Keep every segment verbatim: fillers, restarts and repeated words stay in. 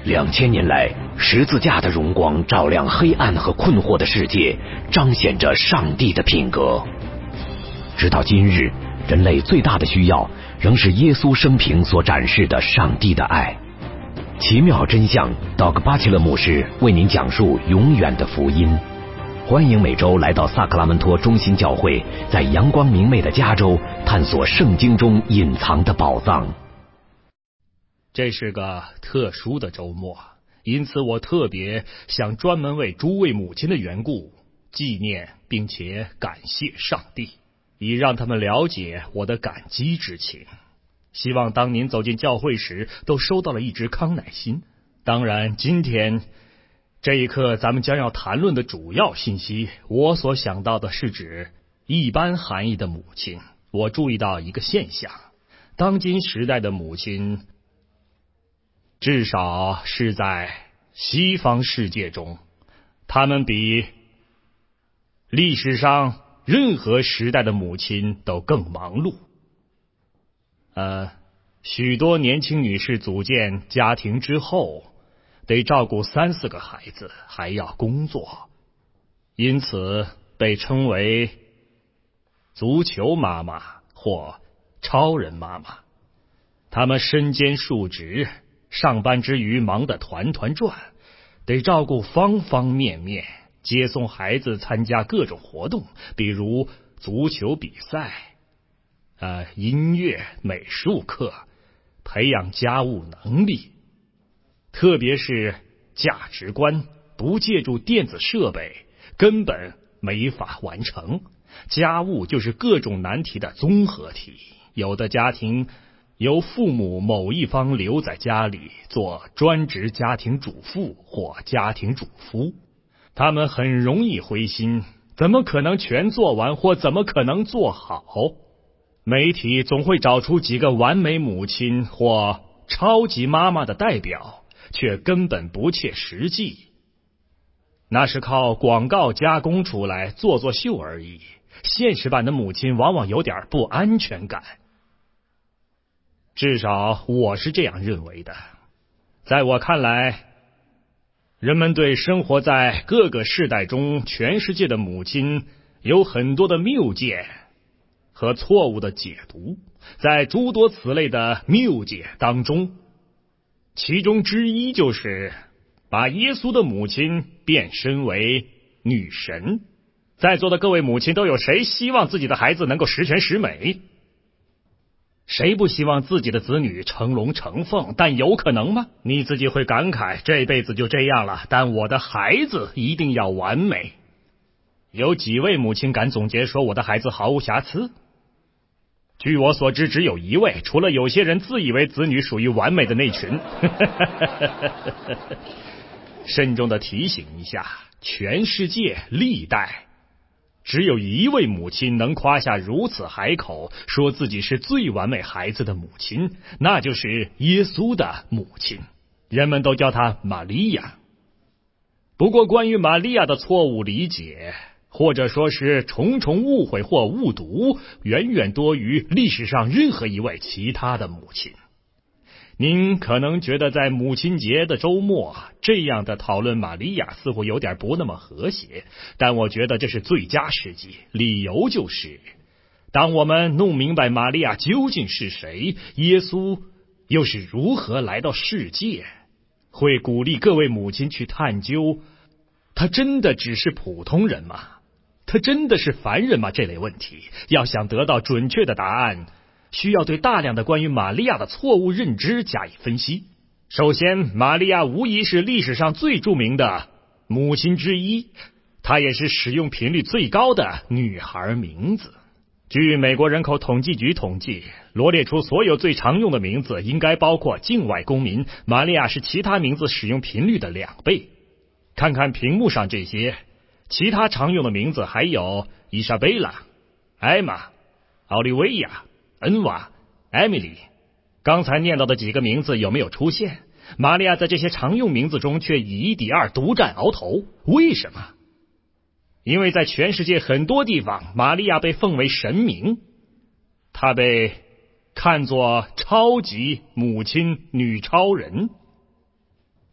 两千年来，十字架的荣光照亮黑暗和困惑的世界，彰显着上帝的品格。直到今日，人类最大的需要仍是耶稣生平所展示的上帝的爱。奇妙真相 Doc 巴切勒牧师为您讲述永远的福音。欢迎每周来到萨克拉门托中心教会，在阳光明媚的加州探索圣经中隐藏的宝藏。 这是个特殊的周末，因此我特别想专门为诸位母亲的缘故纪念并且感谢上帝，以让他们了解我的感激之情。希望当您走进教会时都收到了一支康乃馨。当然，今天这一刻咱们将要谈论的主要信息，我所想到的是指一般含义的母亲。我注意到一个现象，当今时代的母亲至少是在西方世界中，他们比历史上任何时代的母亲都更忙碌。呃，许多年轻女士组建家庭之后，得照顾三四个孩子，还要工作，因此被称为足球妈妈或超人妈妈。她们身兼数职，上班之余忙得团团转，得照顾方方面面，接送孩子参加各种活动，比如足球比赛、呃、音乐、美术课，培养家务能力。特别是价值观，不借助电子设备根本没法完成。家务就是各种难题的综合体，有的家庭由父母某一方留在家里做专职家庭主妇或家庭主夫，他们很容易灰心，怎么可能全做完，或怎么可能做好？媒体总会找出几个完美母亲或超级妈妈的代表，却根本不切实际，那是靠广告加工出来做做秀而已。现实版的母亲往往有点不安全感，至少我是这样认为的。在我看来，人们对生活在各个世代中全世界的母亲有很多的谬见和错误的解读。在诸多此类的谬解当中，其中之一就是把耶稣的母亲变身为女神。在座的各位母亲都有谁希望自己的孩子能够十全十美？谁不希望自己的子女成龙成凤？但有可能吗？你自己会感慨，这辈子就这样了，但我的孩子一定要完美。有几位母亲敢总结说我的孩子毫无瑕疵？据我所知，只有一位，除了有些人自以为子女属于完美的那群。慎重的提醒一下，全世界历代只有一位母亲能夸下如此海口，说自己是最完美孩子的母亲，那就是耶稣的母亲，人们都叫她玛利亚。不过关于玛利亚的错误理解，或者说是重重误会或误读，远远多于历史上任何一位其他的母亲。您可能觉得在母亲节的周末，这样的讨论玛利亚似乎有点不那么和谐，但我觉得这是最佳时机。理由就是，当我们弄明白玛利亚究竟是谁，耶稣又是如何来到世界，会鼓励各位母亲去探究，他真的只是普通人吗？他真的是凡人吗？这类问题，要想得到准确的答案，需要对大量的关于玛利亚的错误认知加以分析。首先，玛利亚无疑是历史上最著名的母亲之一，她也是使用频率最高的女孩名字。据美国人口统计局统计，罗列出所有最常用的名字，应该包括境外公民，玛利亚是其他名字使用频率的两倍。看看屏幕上这些，其他常用的名字还有伊莎贝拉、艾玛、奥利维亚、恩瓦、艾米丽。刚才念到的几个名字有没有出现？玛利亚在这些常用名字中却以一敌二，独占鳌头。为什么？因为在全世界很多地方，玛利亚被奉为神明，她被看作超级母亲女超人。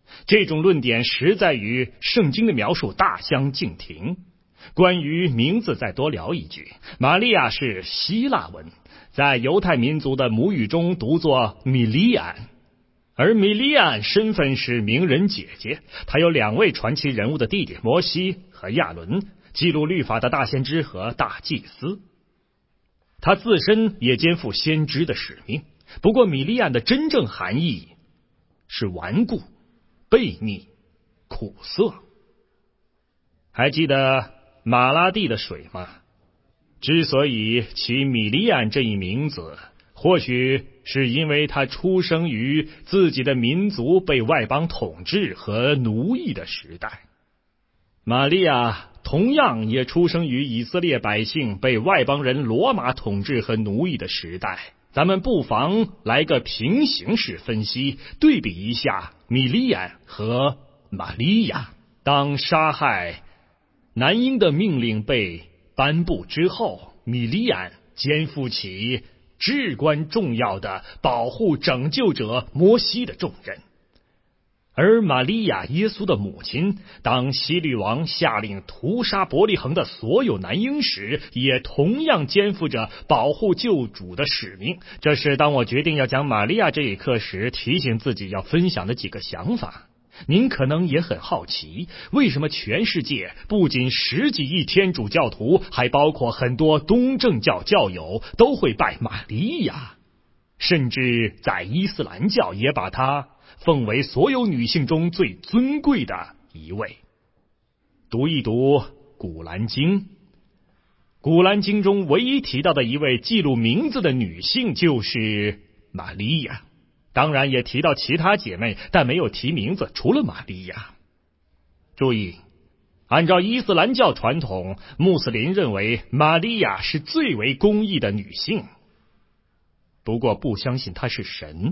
这种论点实在与圣经的描述大相径庭。关于名字再多聊一句，玛利亚是希腊文，在犹太民族的母语中读作米利安，而米利安身份是名人姐姐，她有两位传奇人物的弟弟摩西和亚伦，记录律法的大先知和大祭司。她自身也肩负先知的使命，不过米利安的真正含义是顽固、悖逆、苦涩。还记得马拉地的水吗？之所以起米利安这一名字，或许是因为他出生于自己的民族被外邦统治和奴役的时代。玛利亚同样也出生于以色列百姓被外邦人罗马统治和奴役的时代。咱们不妨来个平行式分析，对比一下米利安和玛利亚。当杀害男婴的命令被颁布之后，米利安肩负起至关重要的保护拯救者摩西的重任，而玛利亚耶稣的母亲，当希律王下令屠杀伯利恒的所有男婴时，也同样肩负着保护救主的使命。这是当我决定要讲玛利亚这一课时提醒自己要分享的几个想法。您可能也很好奇，为什么全世界不仅十几亿天主教徒，还包括很多东正教教友都会拜玛利亚，甚至在伊斯兰教也把她奉为所有女性中最尊贵的一位。读一读古兰经，古兰经中唯一提到的一位记录名字的女性就是玛利亚，当然也提到其他姐妹，但没有提名字，除了玛利亚。注意，按照伊斯兰教传统，穆斯林认为玛利亚是最为公义的女性，不过不相信她是神。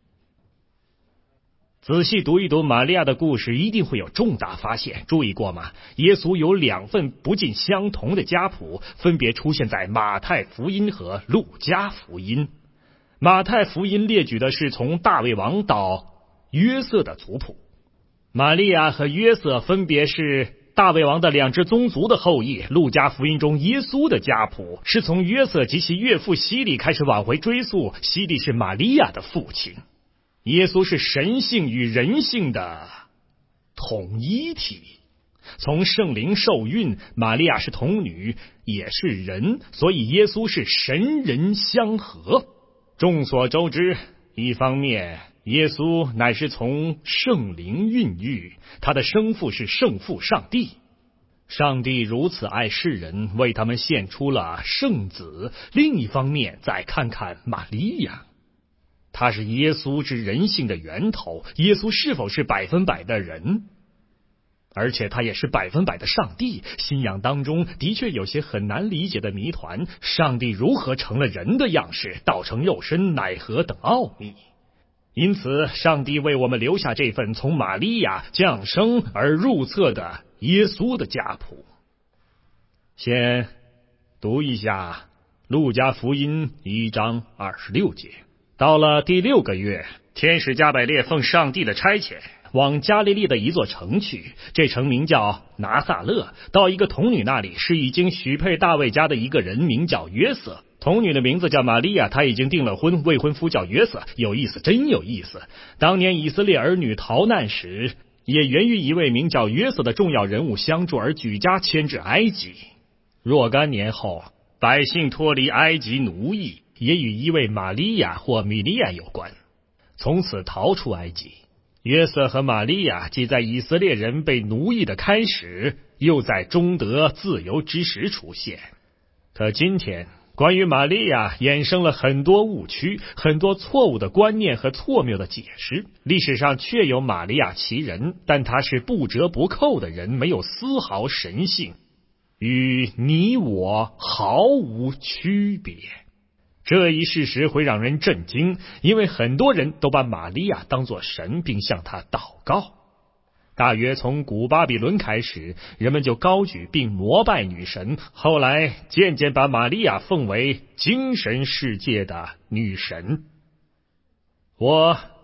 仔细读一读玛利亚的故事，一定会有重大发现。注意过吗？耶稣有两份不尽相同的家谱，分别出现在马太福音和路加福音。马太福音列举的是从大卫王到约瑟的族谱，玛利亚和约瑟分别是大卫王的两支宗族的后裔。路加福音中耶稣的家谱是从约瑟及其岳父希利开始往回追溯，希利是玛利亚的父亲。耶稣是神性与人性的统一体，从圣灵受孕，玛利亚是童女，也是人，所以耶稣是神人相合。众所周知，一方面耶稣乃是从圣灵孕育，他的生父是圣父上帝，上帝如此爱世人，为他们献出了圣子。另一方面，再看看玛利亚，他是耶稣之人性的源头。耶稣是否是百分百的人？而且他也是百分百的上帝。信仰当中的确有些很难理解的谜团，上帝如何成了人的样式，道成肉身，乃何等奥秘。因此上帝为我们留下这份从玛利亚降生而入册的耶稣的家谱。先读一下路加福音一章二十六节。到了第六个月，天使加百列奉上帝的差遣，往加利利的一座城去，这城名叫拿撒勒，到一个童女那里，是已经许配大卫家的一个人，名叫约瑟。童女的名字叫玛利亚，她已经订了婚，未婚夫叫约瑟。有意思，真有意思。当年以色列儿女逃难时，也源于一位名叫约瑟的重要人物相助而举家迁至埃及。若干年后，百姓脱离埃及奴役，也与一位玛利亚或米利亚有关，从此逃出埃及。约瑟和玛利亚既在以色列人被奴役的开始，又在终得自由之时出现。可今天关于玛利亚衍生了很多误区，很多错误的观念和错谬的解释。历史上确有玛利亚其人，但她是不折不扣的人，没有丝毫神性，与你我毫无区别。这一事实会让人震惊，因为很多人都把玛利亚当作神，并向她祷告。大约从古巴比伦开始，人们就高举并膜拜女神，后来渐渐把玛利亚奉为精神世界的女神。我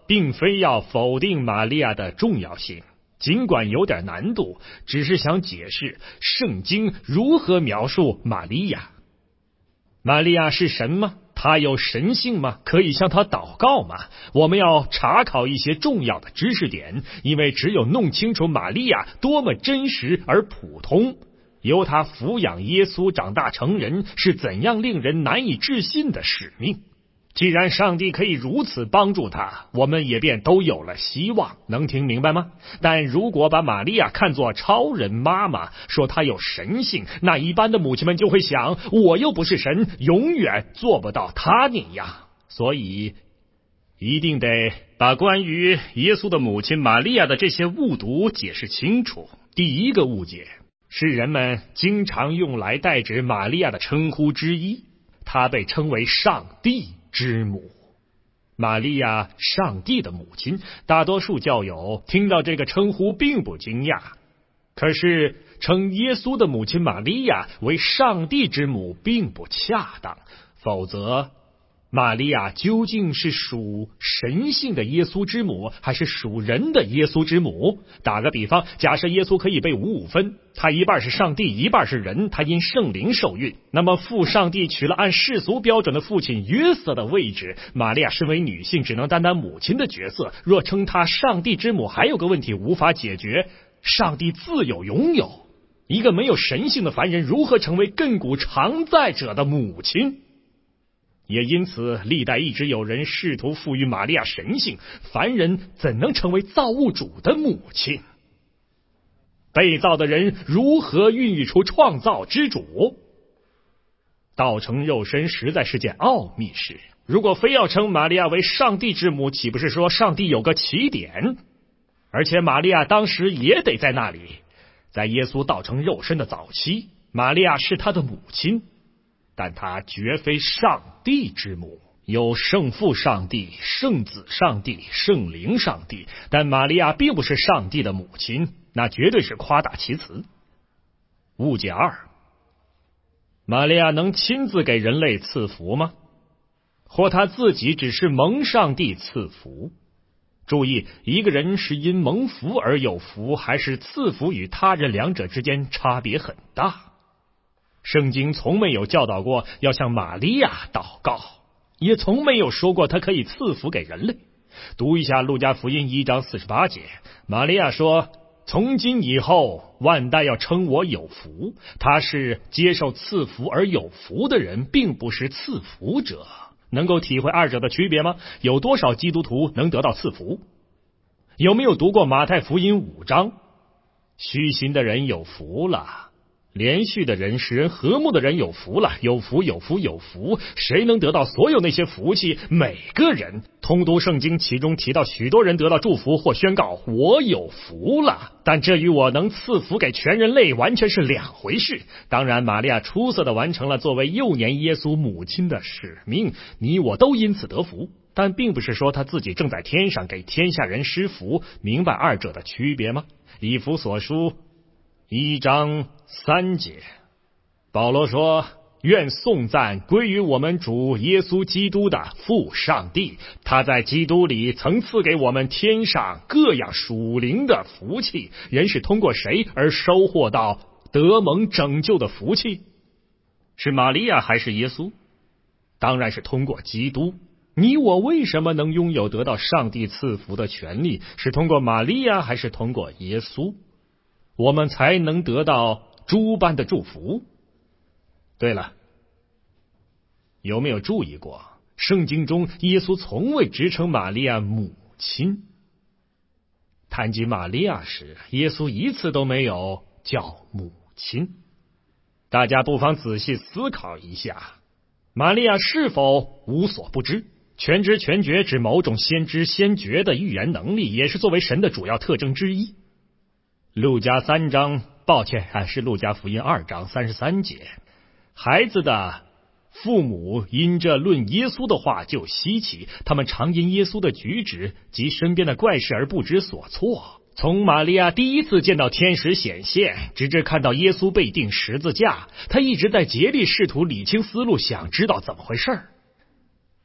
并非要否定玛利亚的重要性，尽管有点难度，只是想解释圣经如何描述玛利亚。玛利亚是神吗？她有神性吗？可以向她祷告吗？我们要查考一些重要的知识点，因为只有弄清楚玛利亚多么真实而普通，由她抚养耶稣长大成人是怎样令人难以置信的使命。既然上帝可以如此帮助他，我们也便都有了希望，能听明白吗？但如果把玛利亚看作超人妈妈，说她有神性，那一般的母亲们就会想，我又不是神，永远做不到她那样。所以一定得把关于耶稣的母亲玛利亚的这些误读解释清楚。第一个误解是人们经常用来代指玛利亚的称呼之一，她被称为上帝之母。玛利亚，上帝的母亲，大多数教友听到这个称呼并不惊讶。可是称耶稣的母亲玛利亚为上帝之母并不恰当，否则玛利亚究竟是属神性的耶稣之母，还是属人的耶稣之母？打个比方，假设耶稣可以被五五分，他一半是上帝，一半是人，他因圣灵受孕，那么父上帝取了按世俗标准的父亲约瑟的位置，玛利亚身为女性只能担当母亲的角色。若称她上帝之母，还有个问题无法解决，上帝自有拥有，一个没有神性的凡人如何成为亘古常在者的母亲？也因此历代一直有人试图赋予玛利亚神性，凡人怎能成为造物主的母亲？被造的人如何孕育出创造之主？道成肉身实在是件奥秘事。如果非要称玛利亚为上帝之母，岂不是说上帝有个起点？而且玛利亚当时也得在那里。在耶稣道成肉身的早期，玛利亚是他的母亲，但她绝非上帝之母。有圣父上帝、圣子上帝、圣灵上帝，但玛利亚并不是上帝的母亲，那绝对是夸大其词。误解二，玛利亚能亲自给人类赐福吗？或她自己只是蒙上帝赐福？注意，一个人是因蒙福而有福，还是赐福与他人，两者之间差别很大。圣经从没有教导过要向玛利亚祷告，也从没有说过他可以赐福给人类。读一下路加福音一章四十八节，玛利亚说，从今以后万代要称我有福。他是接受赐福而有福的人，并不是赐福者。能够体会二者的区别吗？有多少基督徒能得到赐福？有没有读过马太福音五章？虚心的人有福了，连续的人，使人和睦的人有福了，有福有福有福。谁能得到所有那些福气？每个人。通读圣经，其中提到许多人得到祝福或宣告我有福了，但这与我能赐福给全人类完全是两回事。当然玛利亚出色地完成了作为幼年耶稣母亲的使命，你我都因此得福，但并不是说他自己正在天上给天下人施福。明白二者的区别吗？以弗所书一章三节，保罗说，愿颂赞归于我们主耶稣基督的父上帝，他在基督里曾赐给我们天上各样属灵的福气。人是通过谁而收获到得蒙拯救的福气？是玛利亚还是耶稣？当然是通过基督。你我为什么能拥有得到上帝赐福的权利？是通过玛利亚还是通过耶稣？我们才能得到诸般的祝福。对了，有没有注意过，圣经中耶稣从未直称玛利亚母亲。谈及玛利亚时，耶稣一次都没有叫母亲。大家不妨仔细思考一下，玛利亚是否无所不知？全知全觉指某种先知先觉的预言能力，也是作为神的主要特征之一。路加三章，抱歉，还是路加福音二章三十三节，孩子的父母因这论耶稣的话就稀奇，他们常因耶稣的举止及身边的怪事而不知所措。从玛利亚第一次见到天使显现，直至看到耶稣被钉十字架，他一直在竭力试图理清思路，想知道怎么回事。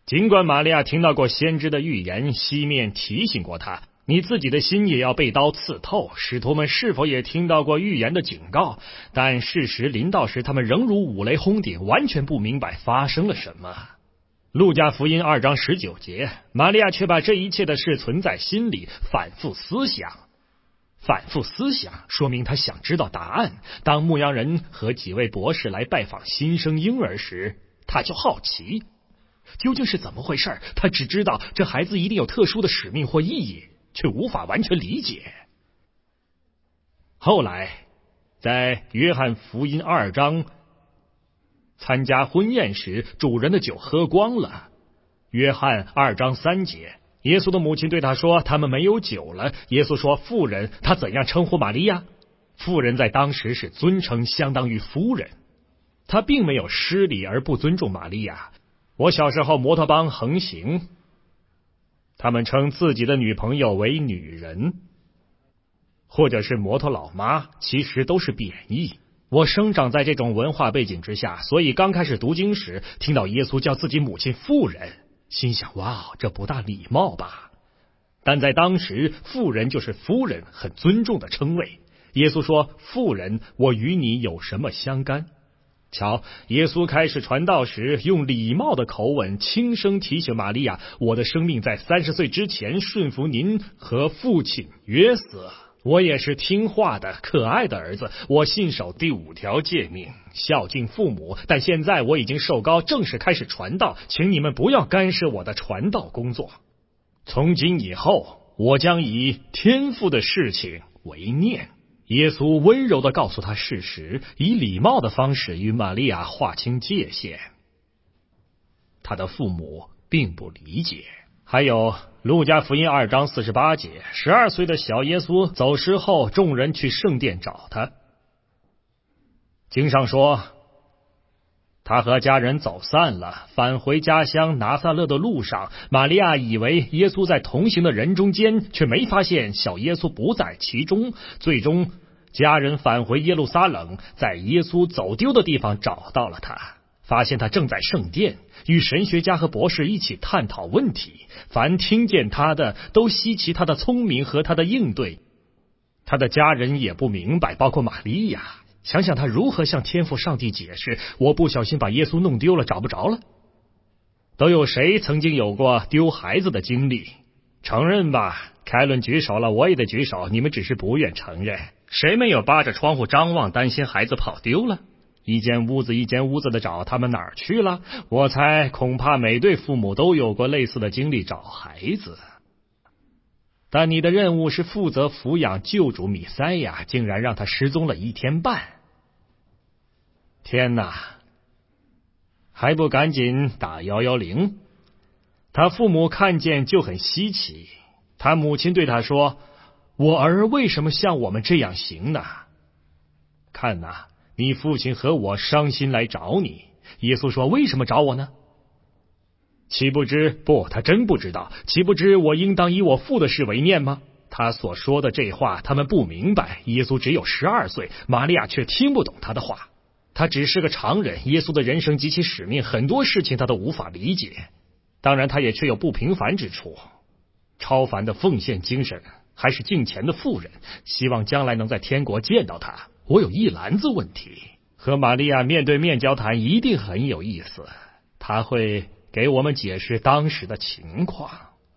尽管玛利亚听到过先知的预言，西面提醒过她，你自己的心也要被刀刺透，使徒们是否也听到过预言的警告？但事实临到时，他们仍如五雷轰顶，完全不明白发生了什么。路加福音二章十九节，玛利亚却把这一切的事存在心里，反复思想。反复思想说明他想知道答案。当牧羊人和几位博士来拜访新生婴儿时，他就好奇究竟是怎么回事。他只知道这孩子一定有特殊的使命或意义，却无法完全理解。后来在约翰福音二章参加婚宴时，主人的酒喝光了。约翰二章三节，耶稣的母亲对他说，他们没有酒了。耶稣说，妇人，他怎样称呼玛利亚？妇人在当时是尊称，相当于夫人。他并没有失礼而不尊重玛利亚。我小时候摩托帮横行，他们称自己的女朋友为女人，或者是摩托老妈，其实都是贬义。我生长在这种文化背景之下，所以刚开始读经时，听到耶稣叫自己母亲妇人，心想，哇，这不大礼貌吧？但在当时，妇人就是夫人，很尊重的称谓。耶稣说，妇人，我与你有什么相干？瞧，耶稣开始传道时，用礼貌的口吻轻声提醒玛利亚，我的生命在三十岁之前顺服您和父亲约瑟。我也是听话的可爱的儿子，我信守第五条诫命，孝敬父母。但现在我已经受膏，正式开始传道，请你们不要干涉我的传道工作。从今以后，我将以天父的事情为念。耶稣温柔地告诉他事实，以礼貌的方式与玛利亚划清界限。他的父母并不理解。还有路加福音二章四十八节，十二岁的小耶稣走失后，众人去圣殿找他。经上说，他和家人走散了，返回家乡拿撒勒的路上，玛利亚以为耶稣在同行的人中间，却没发现小耶稣不在其中。最终家人返回耶路撒冷，在耶稣走丢的地方找到了他，发现他正在圣殿与神学家和博士一起探讨问题，凡听见他的都稀奇他的聪明和他的应对。他的家人也不明白，包括玛利亚，想想他如何向天父上帝解释，我不小心把耶稣弄丢了，找不着了。都有谁曾经有过丢孩子的经历？承认吧。凯伦举手了，我也得举手，你们只是不愿承认。谁没有扒着窗户张望，担心孩子跑丢了？一间屋子一间屋子的找，他们哪儿去了？我猜恐怕每对父母都有过类似的经历，找孩子。但你的任务是负责抚养救主弥赛亚，竟然让他失踪了一天半。天哪，还不赶紧打一一零？他父母看见就很稀奇。他母亲对他说，我儿为什么像我们这样行呢？看哪，你父亲和我伤心来找你。耶稣说，为什么找我呢？岂不知，不，他真不知道，岂不知我应当以我父的事为念吗？他所说的这话他们不明白。耶稣只有十二岁，玛利亚却听不懂他的话。他只是个常人，耶稣的人生及其使命，很多事情他都无法理解。当然他也却有不平凡之处，超凡的奉献精神，还是敬虔的妇人，希望将来能在天国见到他。我有一篮子问题，和玛利亚面对面交谈一定很有意思，他会给我们解释当时的情况。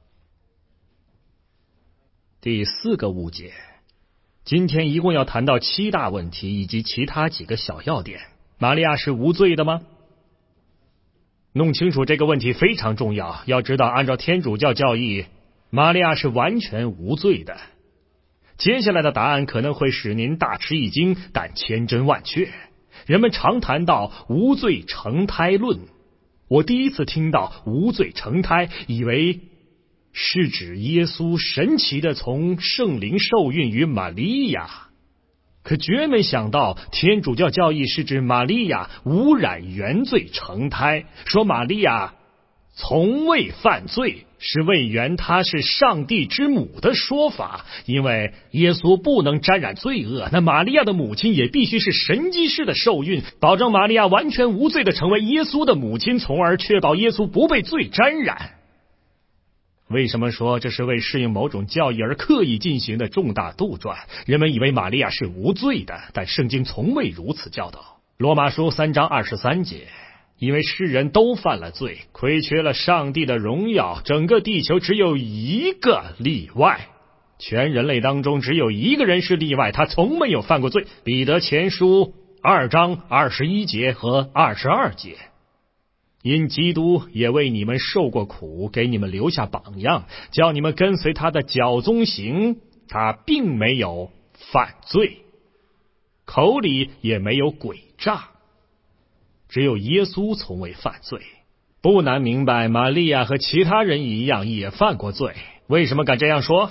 第四个误解，今天一共要谈到七大问题以及其他几个小要点。玛利亚是无罪的吗？弄清楚这个问题非常重要。要知道，按照天主教教义，玛利亚是完全无罪的。接下来的答案可能会使您大吃一惊，但千真万确。人们常谈到无罪成胎论，我第一次听到无罪成胎，以为是指耶稣神奇的从圣灵受孕于玛利亚，可绝没想到天主教教义是指玛利亚无染原罪成胎，说玛利亚从未犯罪是为原他是上帝之母的说法，因为耶稣不能沾染罪恶，那玛利亚的母亲也必须是神迹式的受孕，保证玛利亚完全无罪的成为耶稣的母亲，从而确保耶稣不被罪沾染。为什么说这是为适应某种教义而刻意进行的重大杜撰？人们以为玛利亚是无罪的，但圣经从未如此教导。罗马书三章二十三节，因为世人都犯了罪，亏缺了上帝的荣耀，整个地球只有一个例外，全人类当中只有一个人是例外，他从没有犯过罪。彼得前书二章二十一节和二十二节，因基督也为你们受过苦，给你们留下榜样，叫你们跟随他的脚踪行。他并没有犯罪，口里也没有诡诈，只有耶稣从未犯罪。不难明白，玛利亚和其他人一样也犯过罪。为什么敢这样说？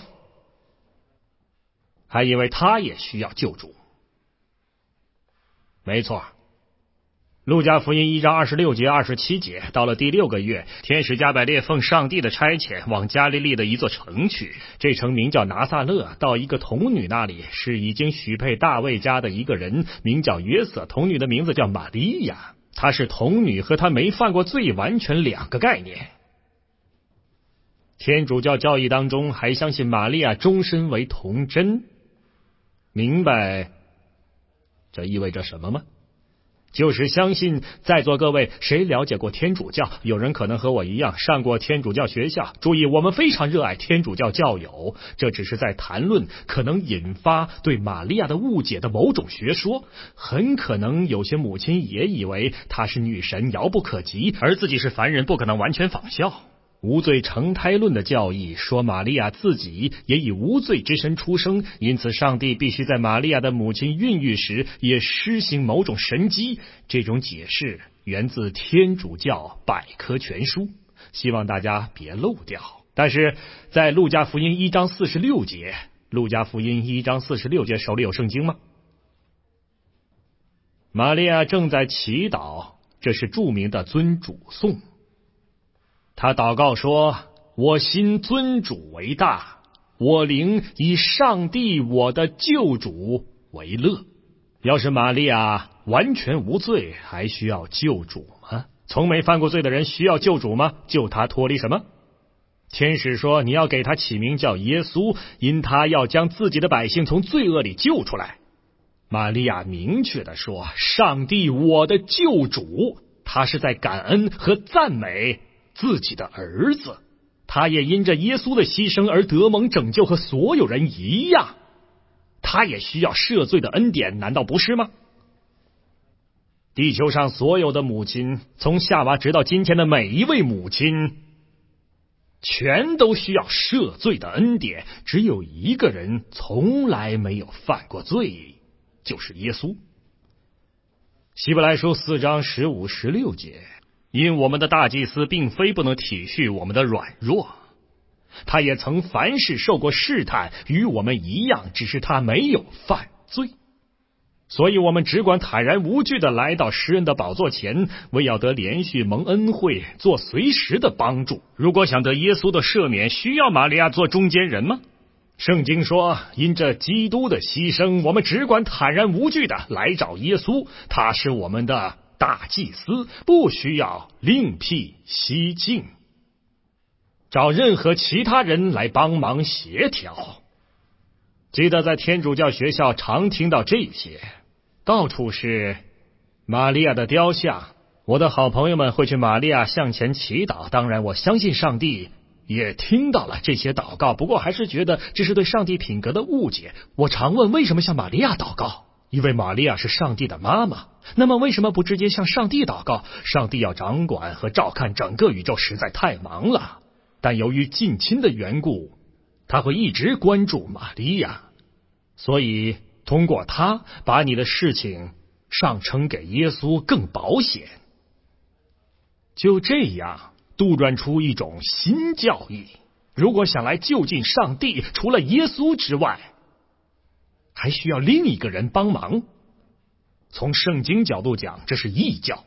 还因为他也需要救主。没错，路加福音一章二十六节二十七节，到了第六个月，天使加百列奉上帝的差遣往加利利的一座城去，这城名叫拿撒勒，到一个童女那里，是已经许配大卫家的一个人，名叫约瑟，童女的名字叫玛利亚。她是童女和她没犯过罪完全两个概念。天主教教义当中还相信玛利亚终身为童贞，明白这意味着什么吗？就是相信在座各位谁了解过天主教，有人可能和我一样上过天主教学校。注意，我们非常热爱天主教教友，这只是在谈论可能引发对玛利亚的误解的某种学说。很可能有些母亲也以为她是女神，遥不可及，而自己是凡人，不可能完全仿效。无罪成胎论的教义说玛利亚自己也以无罪之身出生，因此上帝必须在玛利亚的母亲孕育时也施行某种神迹。这种解释源自天主教百科全书，希望大家别漏掉。但是在路加福音一章四十六节，路加福音一章四十六节手里有圣经吗？玛利亚正在祈祷，这是著名的尊主颂。他祷告说：我心尊主为大，我灵以上帝我的救主为乐。要是玛利亚完全无罪，还需要救主吗？从没犯过罪的人需要救主吗？救他脱离什么？天使说你要给他起名叫耶稣，因他要将自己的百姓从罪恶里救出来。玛利亚明确地说：上帝我的救主。他是在感恩和赞美自己的儿子，他也因着耶稣的牺牲而得蒙拯救，和所有人一样，他也需要赦罪的恩典，难道不是吗？地球上所有的母亲，从夏娃直到今天的每一位母亲，全都需要赦罪的恩典。只有一个人从来没有犯过罪，就是耶稣。希伯来书四章十五十六节，因我们的大祭司并非不能体恤我们的软弱，他也曾凡事受过试探，与我们一样，只是他没有犯罪。所以我们只管坦然无惧地来到施恩的宝座前，为要得连续蒙恩惠，做随时的帮助。如果想得耶稣的赦免，需要玛利亚做中间人吗？圣经说，因着基督的牺牲，我们只管坦然无惧地来找耶稣，他是我们的大祭司，不需要另辟蹊径，找任何其他人来帮忙协调。记得在天主教学校常听到这些，到处是玛利亚的雕像。我的好朋友们会去玛利亚向前祈祷，当然我相信上帝也听到了这些祷告，不过还是觉得这是对上帝品格的误解。我常问，为什么向玛利亚祷告？因为玛利亚是上帝的妈妈。那么为什么不直接向上帝祷告？上帝要掌管和照看整个宇宙实在太忙了，但由于近亲的缘故，他会一直关注玛利亚，所以通过他把你的事情上呈给耶稣更保险。就这样杜撰出一种新教义，如果想来就近上帝，除了耶稣之外，还需要另一个人帮忙。从圣经角度讲，这是异教，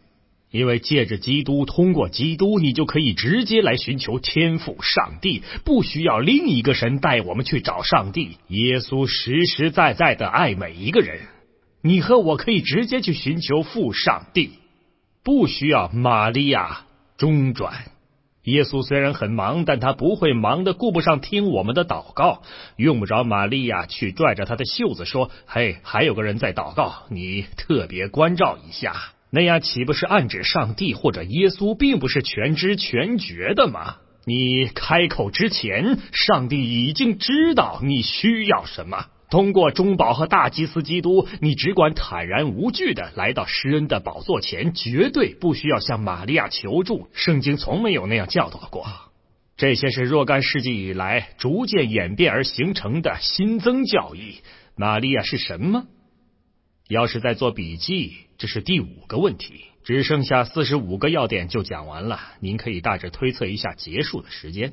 因为借着基督，通过基督，你就可以直接来寻求天父上帝，不需要另一个神带我们去找上帝。耶稣实实在在的爱每一个人，你和我可以直接去寻求父上帝，不需要玛利亚中转。耶稣虽然很忙，但他不会忙得顾不上听我们的祷告，用不着玛利亚去拽着他的袖子说，嘿，还有个人在祷告，你特别关照一下。那样岂不是暗指上帝或者耶稣并不是全知全觉的吗？你开口之前，上帝已经知道你需要什么。通过中保和大祭司基督，你只管坦然无惧地来到施恩的宝座前，绝对不需要向玛利亚求助。圣经从没有那样教导过。这些是若干世纪以来逐渐演变而形成的新增教义。玛利亚是什么？要是在做笔记，这是第五个问题，只剩下四十五个要点就讲完了，您可以大致推测一下结束的时间。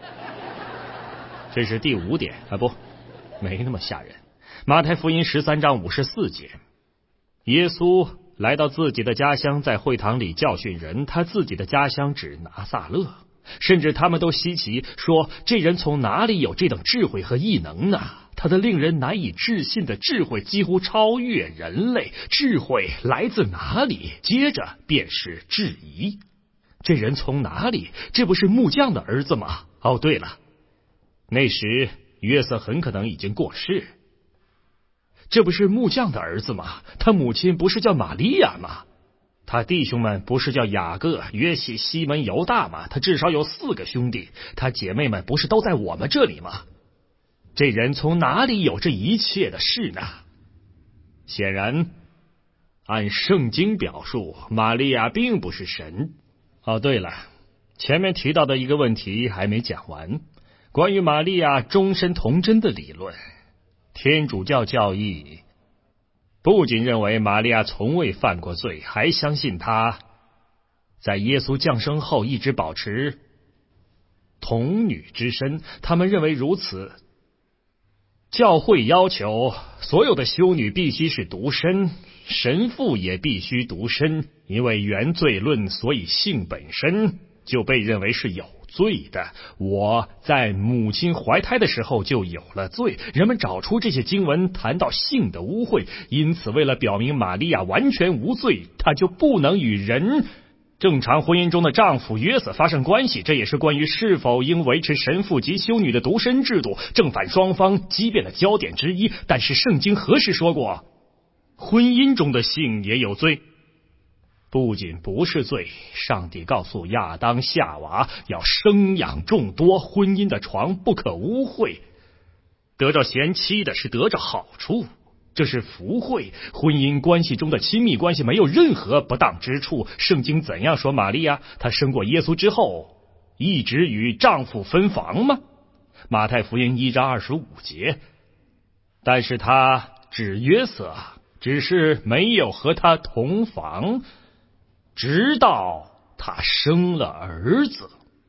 这是第五点啊，不，没那么吓人。马太福音十三章五十四节，耶稣来到自己的家乡，在会堂里教训人，他自己的家乡指拿撒勒，甚至他们都稀奇，说这人从哪里有这等智慧和异能呢？他的令人难以置信的智慧几乎超越人类，智慧来自哪里？接着便是质疑，这人从哪里？这不是木匠的儿子吗？哦，对了，那时约瑟很可能已经过世。这不是木匠的儿子吗？他母亲不是叫玛利亚吗？他弟兄们不是叫雅各、约西、西门、犹大吗？他至少有四个兄弟。他姐妹们不是都在我们这里吗？这人从哪里有这一切的事呢？显然，按圣经表述，玛利亚并不是神。哦，对了，前面提到的一个问题还没讲完，关于玛利亚终身童真的理论。天主教教义不仅认为玛利亚从未犯过罪，还相信她在耶稣降生后一直保持童女之身。他们认为如此。教会要求所有的修女必须是独身，神父也必须独身，因为原罪论，所以性本身就被认为是有罪的。我在母亲怀胎的时候就有了罪。人们找出这些经文谈到性的污秽，因此为了表明玛利亚完全无罪，她就不能与人正常婚姻中的丈夫约瑟发生关系。这也是关于是否应维持神父及修女的独身制度正反双方激辩的焦点之一。但是圣经何时说过婚姻中的性也有罪？不仅不是罪，上帝告诉亚当夏娃要生养众多，婚姻的床不可污秽。得着贤妻的是得着好处，这是福惠。婚姻关系中的亲密关系没有任何不当之处。圣经怎样说玛利亚？她生过耶稣之后一直与丈夫分房吗？马太福音一章二十五节。但是她指约瑟，只是没有和他同房，直到他生了儿子。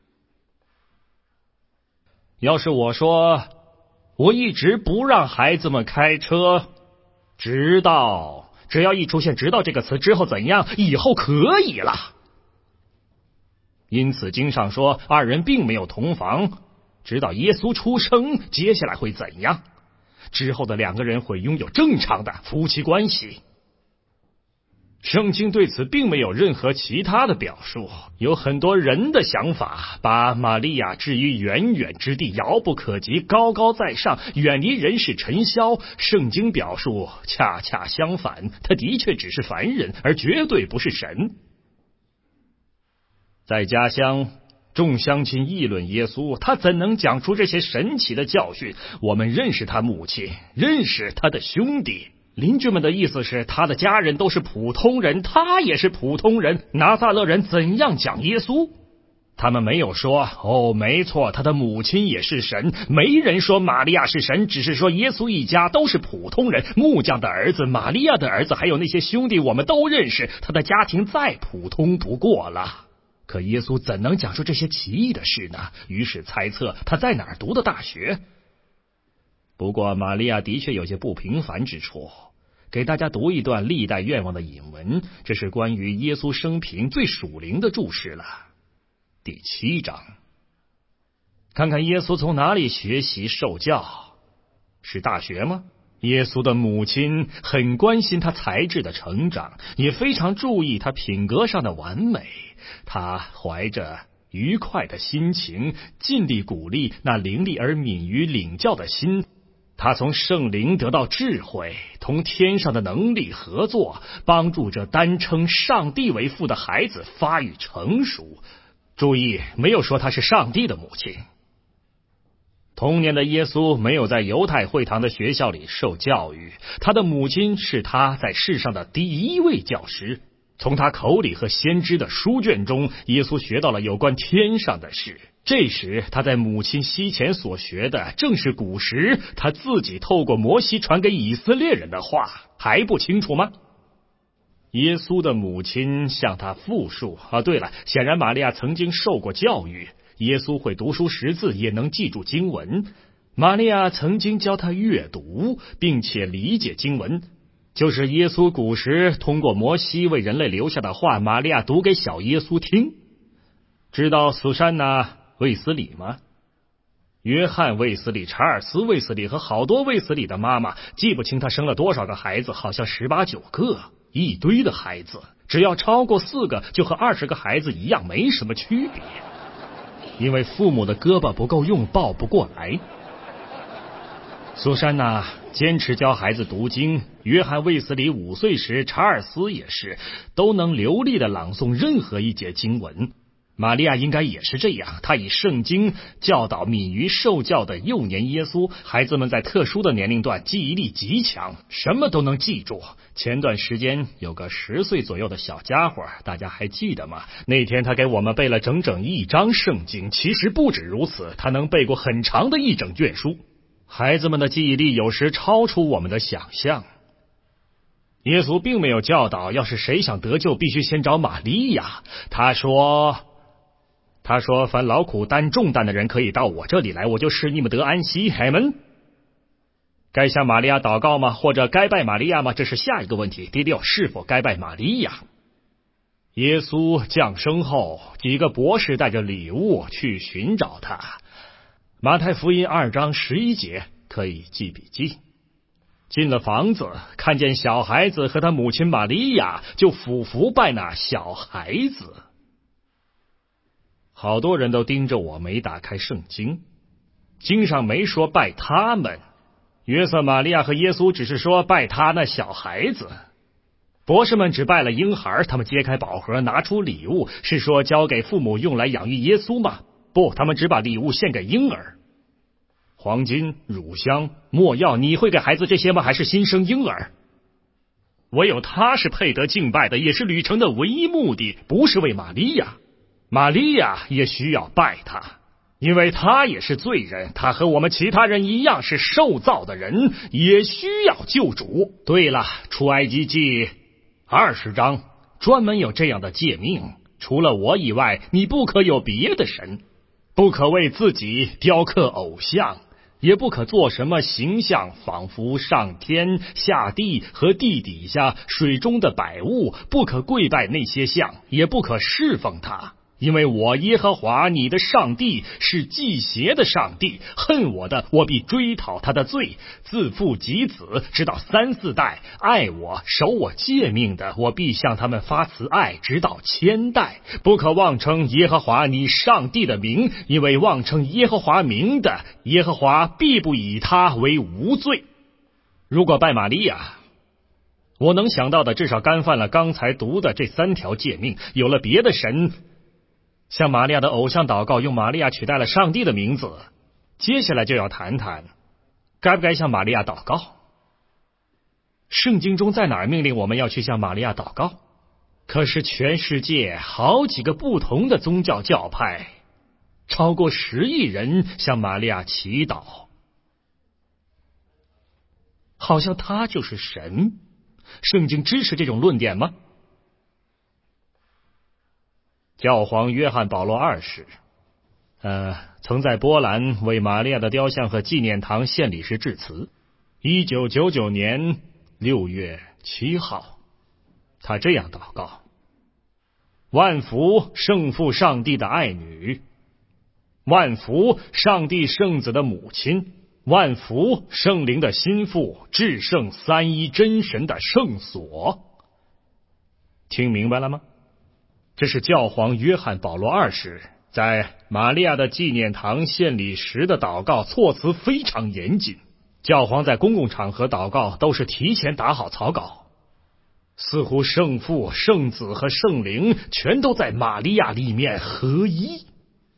要是我说我一直不让孩子们开车，直到只要一出现直到这个词之后怎样，以后可以了。因此经上说二人并没有同房，直到耶稣出生，接下来会怎样？之后的两个人会拥有正常的夫妻关系。圣经对此并没有任何其他的表述。有很多人的想法把玛利亚置于远远之地，遥不可及，高高在上，远离人世尘嚣。圣经表述恰恰相反，他的确只是凡人，而绝对不是神。在家乡，众乡亲议论耶稣，他怎能讲出这些神奇的教训？我们认识他母亲，认识他的兄弟。邻居们的意思是他的家人都是普通人，他也是普通人。拿撒勒人怎样讲耶稣？他们没有说哦，没错，他的母亲也是神。没人说玛利亚是神，只是说耶稣一家都是普通人。木匠的儿子，玛利亚的儿子，还有那些兄弟我们都认识，他的家庭再普通不过了。可耶稣怎能讲出这些奇异的事呢？于是猜测他在哪儿读的大学。不过玛利亚的确有些不平凡之处， 给大家读一段历代愿望的引文，这是关于耶稣生平最属灵的注释了。第七章，看看耶稣从哪里学习受教？是大学吗？耶稣的母亲很关心他才智的成长，也非常注意他品格上的完美。他怀着愉快的心情，尽力鼓励那伶俐而敏于领教的心。他从圣灵得到智慧，同天上的能力合作，帮助这单称上帝为父的孩子发育成熟。注意，没有说他是上帝的母亲。童年的耶稣没有在犹太会堂的学校里受教育，他的母亲是他在世上的第一位教师。从他口里和先知的书卷中，耶稣学到了有关天上的事。这时他在母亲膝前所学的正是古时他自己透过摩西传给以色列人的话，还不清楚吗？耶稣的母亲向他复述啊，对了，显然玛利亚曾经受过教育，耶稣会读书识字，也能记住经文。玛利亚曾经教他阅读，并且理解经文，就是耶稣古时通过摩西为人类留下的话，玛利亚读给小耶稣听。知道苏珊娜卫斯理吗？约翰卫斯理、查尔斯卫斯理和好多卫斯理的妈妈，记不清他生了多少个孩子，好像十八九个，一堆的孩子，只要超过四个，就和二十个孩子一样，没什么区别。因为父母的胳膊不够用，抱不过来。苏珊娜坚持教孩子读经，约翰卫斯理五岁时，查尔斯也是，都能流利地朗诵任何一节经文。玛利亚应该也是这样，她以圣经教导敏于受教的幼年耶稣。孩子们在特殊的年龄段记忆力极强，什么都能记住。前段时间有个十岁左右的小家伙，大家还记得吗？那天他给我们背了整整一章圣经，其实不止如此，他能背过很长的一整卷书。孩子们的记忆力有时超出我们的想象。耶稣并没有教导，要是谁想得救，必须先找玛利亚。他说他说凡劳苦担重担的人可以到我这里来，我就使你们得安息。海门，该向玛利亚祷告吗？或者该拜玛利亚吗？这是下一个问题。第六，是否该拜玛利亚？耶稣降生后，几个博士带着礼物去寻找他。马太福音二章十一节，可以记笔记。进了房子，看见小孩子和他母亲玛利亚，就俯伏拜那小孩子。好多人都盯着我没打开圣经，经上没说拜他们，约瑟、玛利亚和耶稣只是说拜他那小孩子。博士们只拜了婴孩，他们揭开宝盒拿出礼物，是说交给父母用来养育耶稣吗？不，他们只把礼物献给婴儿。黄金、乳香、没药，你会给孩子这些吗？还是新生婴儿？唯有他是配得敬拜的，也是旅程的唯一目的，不是为玛利亚。玛利亚也需要拜他，因为他也是罪人，他和我们其他人一样是受造的人，也需要救主。对了，出埃及记二十章专门有这样的诫命，除了我以外，你不可有别的神，不可为自己雕刻偶像，也不可做什么形象，仿佛上天下地和地底下水中的百物，不可跪拜那些像，也不可侍奉他。因为我耶和华你的上帝是忌邪的上帝，恨我的，我必追讨他的罪，自父及子，直到三四代；爱我守我诫命的，我必向他们发慈爱，直到千代。不可妄称耶和华你上帝的名，因为妄称耶和华名的，耶和华必不以他为无罪。如果拜玛利亚，我能想到的至少干犯了刚才读的这三条诫命。有了别的神，向玛利亚的偶像祷告，用玛利亚取代了上帝的名字。接下来就要谈谈该不该向玛利亚祷告。圣经中在哪儿命令我们要去向玛利亚祷告？可是全世界好几个不同的宗教教派，超过十亿人向玛利亚祈祷，好像他就是神。圣经支持这种论点吗？教皇约翰保罗二世呃，曾在波兰为玛利亚的雕像和纪念堂献礼时致辞。一九九九年六月七号，他这样祷告：万福圣父上帝的爱女，万福上帝圣子的母亲，万福圣灵的心腹，至圣三一真神的圣所。听明白了吗？这是教皇约翰保罗二世在玛利亚的纪念堂献礼时的祷告，措辞非常严谨。教皇在公共场合祷告都是提前打好草稿，似乎圣父、圣子和圣灵全都在玛利亚里面合一。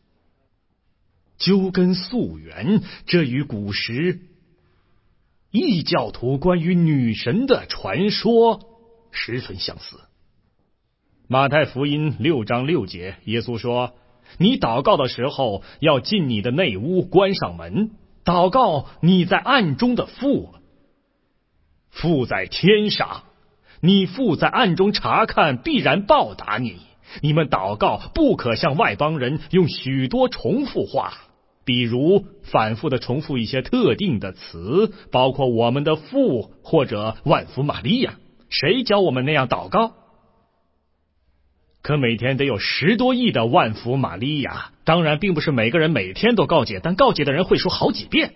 究根溯源，这与古时异教徒关于女神的传说十分相似。马太福音六章六节，耶稣说：你祷告的时候，要进你的内屋，关上门，祷告你在暗中的父，父在天上，你父在暗中查看，必然报答你。你们祷告不可像外邦人，用许多重复话，比如反复的重复一些特定的词，包括我们的父或者万福玛利亚。谁教我们那样祷告？可每天得有十多亿的万福玛利亚，当然并不是每个人每天都告解，但告解的人会说好几遍，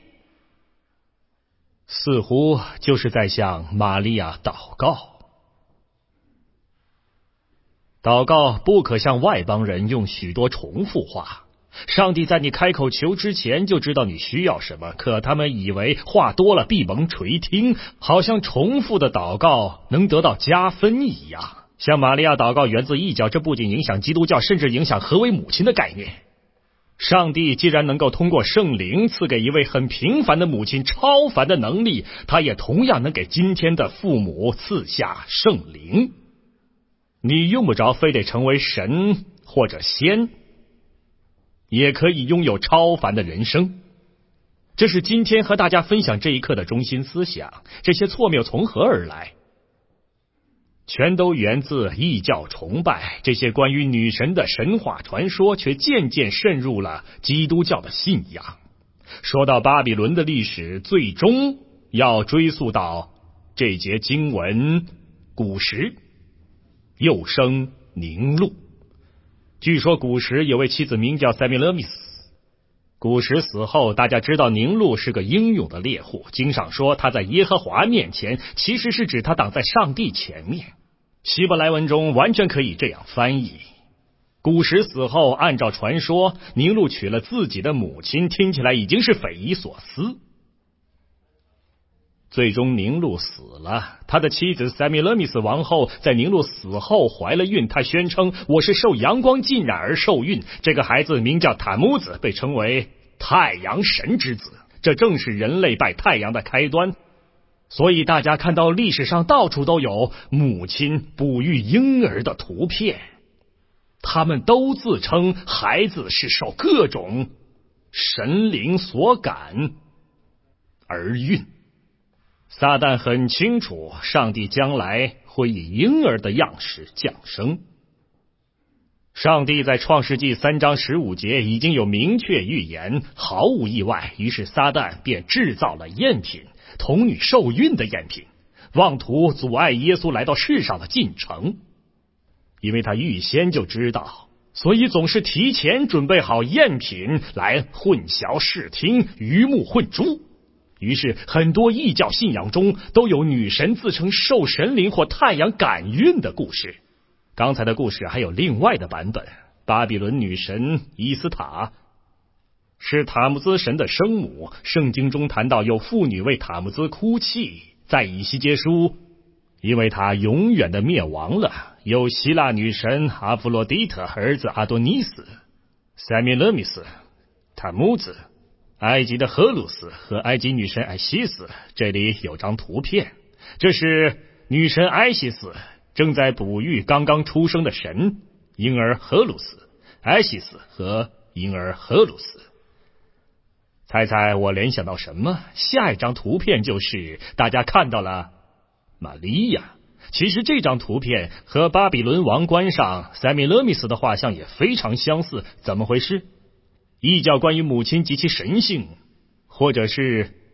似乎就是在向玛利亚祷告。祷告不可像外邦人用许多重复话，上帝在你开口求之前就知道你需要什么，可他们以为话多了必蒙垂听，好像重复的祷告能得到加分一样。向玛利亚祷告源自异教，这不仅影响基督教，甚至影响何为母亲的概念。上帝既然能够通过圣灵赐给一位很平凡的母亲超凡的能力，他也同样能给今天的父母赐下圣灵。你用不着非得成为神或者仙，也可以拥有超凡的人生。这是今天和大家分享这一课的中心思想。这些错谬从何而来？全都源自异教崇拜，这些关于女神的神话传说却渐渐渗入了基督教的信仰。说到巴比伦的历史，最终要追溯到这节经文古时，又生宁禄。据说古时有位妻子名叫塞米勒密斯，古时死后，大家知道宁禄是个英勇的猎户，经上说他在耶和华面前，其实是指他挡在上帝前面。希伯来文中完全可以这样翻译。古时死后，按照传说，宁禄娶了自己的母亲，听起来已经是匪夷所思。最终宁禄死了，他的妻子塞米勒密斯王后在宁禄死后怀了孕，她宣称我是受阳光浸染而受孕，这个孩子名叫塔木子，被称为太阳神之子，这正是人类拜太阳的开端。所以大家看到历史上到处都有母亲哺育婴儿的图片，他们都自称孩子是受各种神灵所感而孕。撒旦很清楚，上帝将来会以婴儿的样式降生。上帝在创世纪三章十五节已经有明确预言，毫无意外，于是撒旦便制造了赝品，童女受孕的赝品，妄图阻碍耶稣来到世上的进程。因为他预先就知道，所以总是提前准备好赝品来混淆视听，鱼目混珠。于是很多异教信仰中都有女神自称受神灵或太阳感孕的故事。刚才的故事还有另外的版本，巴比伦女神伊斯塔是塔木兹神的生母，圣经中谈到有妇女为塔木兹哭泣，在以西结书因为他永远的灭亡了。有希腊女神阿弗洛狄特儿子阿多尼斯、塞米勒米斯、塔木兹、埃及的荷鲁斯和埃及女神埃西斯。这里有张图片，这是女神埃西斯正在哺育刚刚出生的神婴儿荷鲁斯、埃西斯和婴儿荷鲁斯。猜猜我联想到什么？下一张图片就是大家看到了玛利亚。其实这张图片和巴比伦王冠上塞米勒密斯的画像也非常相似，怎么回事？异教关于母亲及其神性，或者是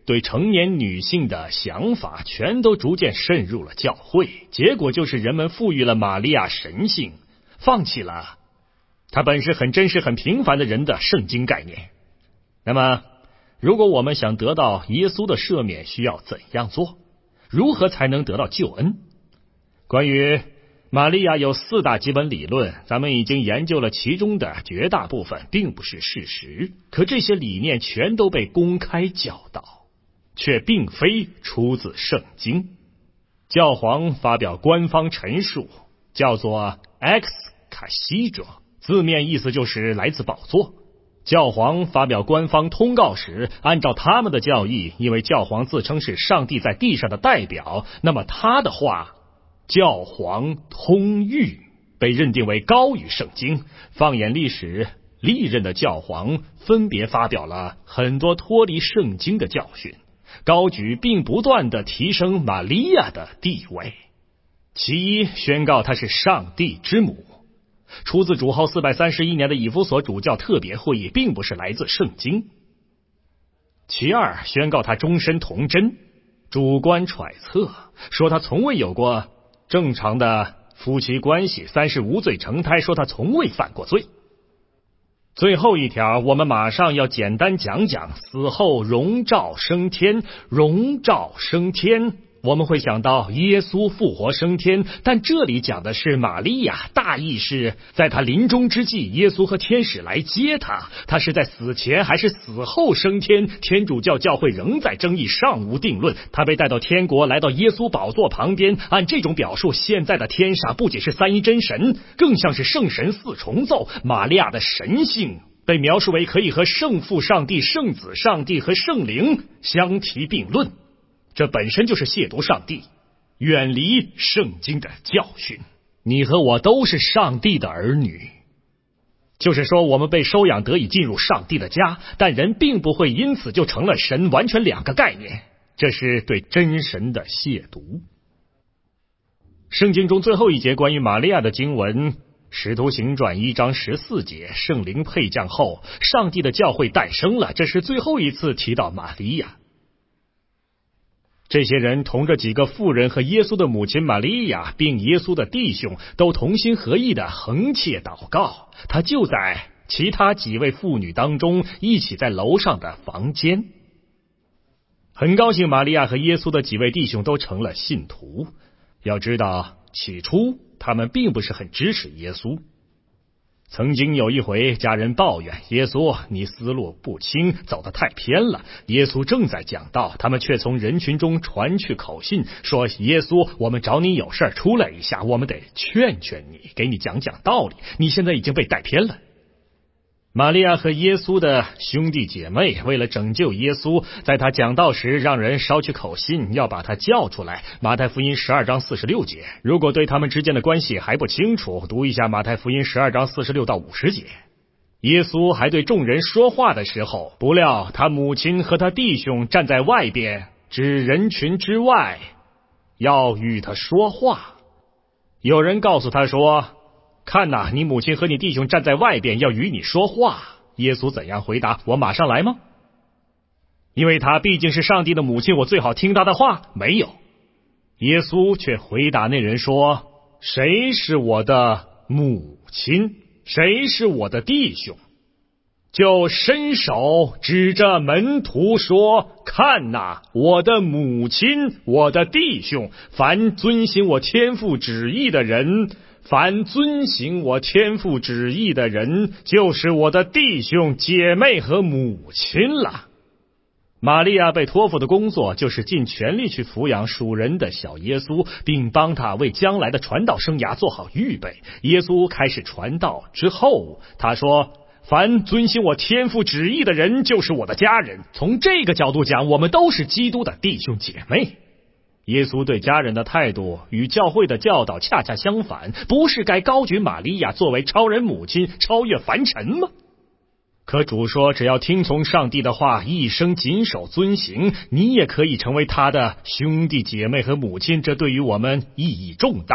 对成年女性的想法全都逐渐渗入了教会，结果就是人们赋予了玛利亚神性，放弃了她本是很真实很平凡的人的圣经概念。那么如果我们想得到耶稣的赦免，需要怎样做？如何才能得到救恩？关于玛利亚有四大基本理论，咱们已经研究了其中的绝大部分，并不是事实。可这些理念全都被公开教导，却并非出自圣经。教皇发表官方陈述，叫做 Ex Cathedra， 字面意思就是来自宝座。教皇发表官方通告时，按照他们的教义，因为教皇自称是上帝在地上的代表，那么他的话教皇通谕，被认定为高于圣经。放眼历史，历任的教皇分别发表了很多脱离圣经的教训，高举并不断地提升玛利亚的地位。其一，宣告她是上帝之母，出自主后四百三十一年的以弗所主教特别会议，并不是来自圣经。其二，宣告她终身童贞，主观揣测说她从未有过正常的夫妻关系，三是无罪成胎，说她从未犯过罪。最后一条，我们马上要简单讲讲死后荣照升天。荣照升天，我们会想到耶稣复活升天，但这里讲的是玛利亚，大意是在他临终之际，耶稣和天使来接他，他是在死前还是死后升天？天主教教会仍在争议，尚无定论。他被带到天国，来到耶稣宝座旁边。按这种表述，现在的天上不仅是三一真神，更像是圣神四重奏。玛利亚的神性被描述为可以和圣父上帝、圣子上帝和圣灵相提并论，这本身就是亵渎上帝，远离圣经的教训。你和我都是上帝的儿女，就是说我们被收养得以进入上帝的家，但人并不会因此就成了神，完全两个概念，这是对真神的亵渎。圣经中最后一节关于玛利亚的经文，使徒行传一章十四节，圣灵配降后，上帝的教会诞生了，这是最后一次提到玛利亚。这些人同着几个妇人和耶稣的母亲玛利亚，并耶稣的弟兄，都同心合意的横切祷告。他就在其他几位妇女当中，一起在楼上的房间。很高兴玛利亚和耶稣的几位弟兄都成了信徒。要知道，起初他们并不是很支持耶稣。曾经有一回，家人抱怨耶稣，你思路不清，走得太偏了。耶稣正在讲道，他们却从人群中传去口信，说耶稣，我们找你有事儿，出来一下，我们得劝劝你，给你讲讲道理，你现在已经被带偏了。玛利亚和耶稣的兄弟姐妹为了拯救耶稣，在他讲道时让人捎去口信，要把他叫出来。马太福音十二章四十六节。如果对他们之间的关系还不清楚，读一下马太福音十二章四十六到五十节。耶稣还对众人说话的时候，不料他母亲和他弟兄站在外边，指人群之外，要与他说话。有人告诉他说，看哪，你母亲和你弟兄站在外边，要与你说话。耶稣怎样回答？我马上来吗？因为他毕竟是上帝的母亲，我最好听他的话。没有。耶稣却回答那人说，谁是我的母亲？谁是我的弟兄？就伸手指着门徒说，看哪，我的母亲，我的弟兄，凡遵行我天父旨意的人，凡遵行我天父旨意的人，就是我的弟兄姐妹和母亲了。玛利亚被托付的工作就是尽全力去抚养属人的小耶稣，并帮他为将来的传道生涯做好预备。耶稣开始传道之后，他说，凡遵行我天父旨意的人，就是我的家人。从这个角度讲，我们都是基督的弟兄姐妹。耶稣对家人的态度与教会的教导恰恰相反，不是该高举玛利亚作为超人母亲，超越凡尘吗？可主说，只要听从上帝的话，一生谨守遵行，你也可以成为他的兄弟姐妹和母亲，这对于我们意义重大。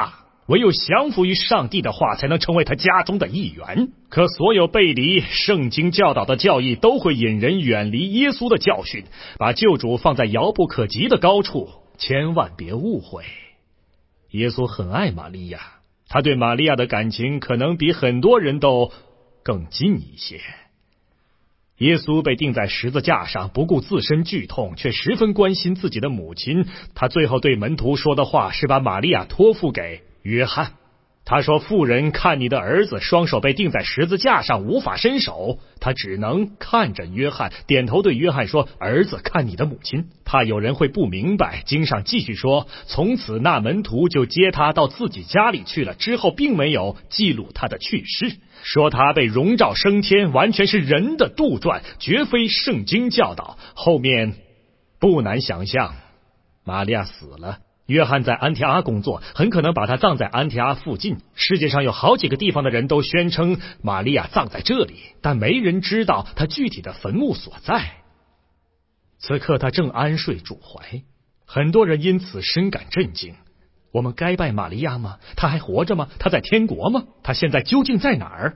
唯有降服于上帝的话，才能成为他家中的一员。可所有背离圣经教导的教义，都会引人远离耶稣的教训，把救主放在遥不可及的高处。千万别误会，耶稣很爱玛利亚，他对玛利亚的感情可能比很多人都更近一些。耶稣被钉在十字架上，不顾自身剧痛，却十分关心自己的母亲。他最后对门徒说的话是把玛利亚托付给约翰。他说，妇人，看你的儿子，双手被钉在十字架上，无法伸手。他只能看着约翰，点头对约翰说，儿子，看你的母亲。怕有人会不明白，经上继续说，从此那门徒就接他到自己家里去了，之后并没有记录他的去世。说他被荣召升天，完全是人的杜撰，绝非圣经教导。后面不难想象，玛利亚死了，约翰在安提阿工作，很可能把他葬在安提阿附近。世界上有好几个地方的人都宣称玛利亚葬在这里，但没人知道他具体的坟墓所在。此刻他正安睡主怀，很多人因此深感震惊。我们该拜玛利亚吗？他还活着吗？他在天国吗？他现在究竟在哪儿？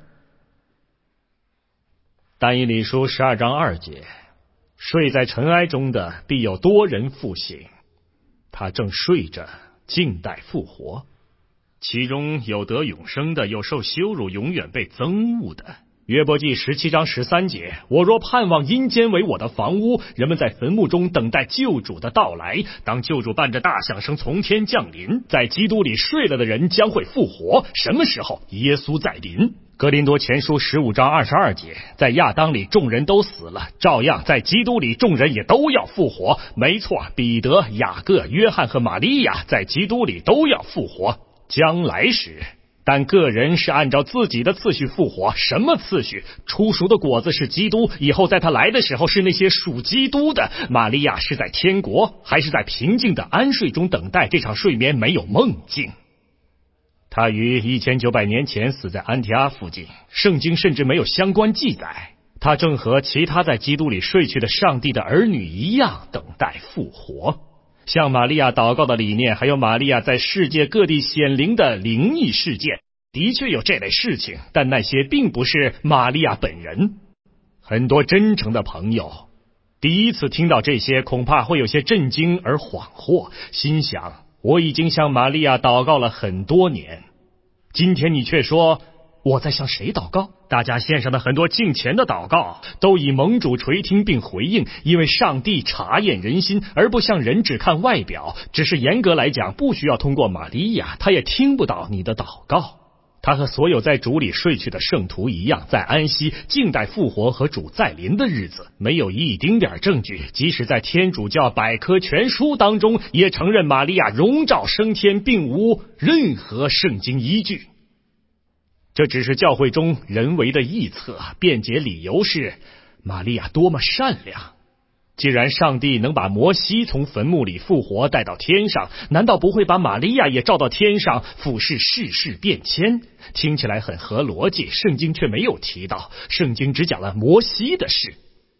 但以理书十二章二节，睡在尘埃中的必有多人复醒，他正睡着，静待复活。其中有得永生的，有受羞辱永远被憎恶的。约伯记十七章十三节，我若盼望阴间为我的房屋，人们在坟墓中等待救主的到来。当救主伴着大响声从天降临，在基督里睡了的人将会复活。什么时候？耶稣再临。哥林多前书十五章二十二节，在亚当里众人都死了，照样在基督里众人也都要复活。没错，彼得、雅各、约翰和玛利亚在基督里都要复活，将来时。但个人是按照自己的次序复活。什么次序？初熟的果子是基督，以后在他来的时候是那些属基督的。玛利亚是在天国，还是在平静的安睡中等待这场睡眠？没有梦境。他于一千九百年前死在安提阿附近，圣经甚至没有相关记载。他正和其他在基督里睡去的上帝的儿女一样，等待复活。向玛利亚祷告的理念，还有玛利亚在世界各地显灵的灵异事件，的确有这类事情，但那些并不是玛利亚本人。很多真诚的朋友第一次听到这些，恐怕会有些震惊而恍惚，心想，我已经向玛利亚祷告了很多年，今天你却说我在向谁祷告？大家献上的很多敬虔的祷告都以蒙主垂听并回应，因为上帝察验人心，而不像人只看外表。只是严格来讲，不需要通过玛利亚，他也听不到你的祷告。他和所有在主里睡去的圣徒一样，在安息静待复活和主再临的日子。没有一丁点证据，即使在天主教百科全书当中也承认玛利亚荣召升天，并无任何圣经依据。这只是教会中人为的臆测，辩解理由是玛利亚多么善良。既然上帝能把摩西从坟墓里复活带到天上，难道不会把玛利亚也召到天上，俯视世事变迁？听起来很合逻辑，圣经却没有提到，圣经只讲了摩西的事。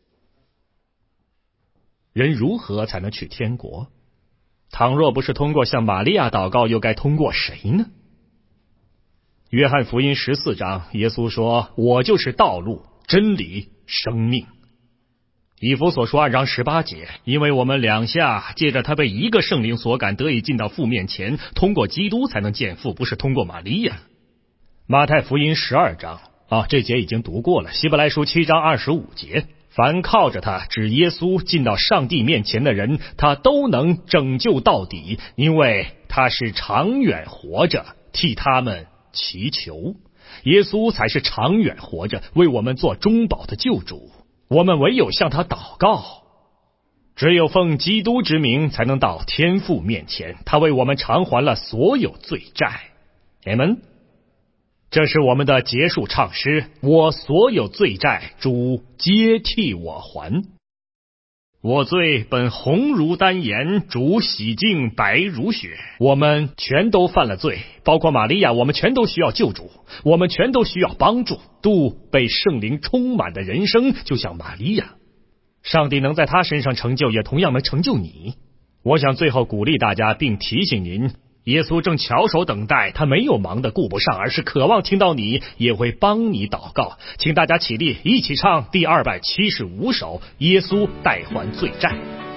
人如何才能去天国？倘若不是通过向玛利亚祷告，又该通过谁呢？约翰福音十四章，耶稣说，我就是道路、真理、生命。以弗所书二章十八节，因为我们两下借着他被一个圣灵所感，得以进到父面前，通过基督才能见父，不是通过玛利亚。马太福音十二章啊，这节已经读过了。希伯来书七章二十五节，凡靠着他指耶稣进到上帝面前的人，他都能拯救到底，因为他是长远活着，替他们祈求。耶稣才是长远活着，为我们做中保的救主。我们唯有向他祷告，只有奉基督之名才能到天父面前，他为我们偿还了所有罪债。阿们。这是我们的结束唱诗，我所有罪债主皆替我还。我罪本红如丹颜，主洗净白如雪。我们全都犯了罪，包括玛利亚，我们全都需要救主，我们全都需要帮助，度被圣灵充满的人生，就像玛利亚。上帝能在他身上成就，也同样能成就你。我想最后鼓励大家并提醒您， 耶稣正翘首等待，他没有忙得顾不上，而是渴望听到你也会帮你祷告。请大家起立，一起唱第二百七十五首《耶稣代还罪债》。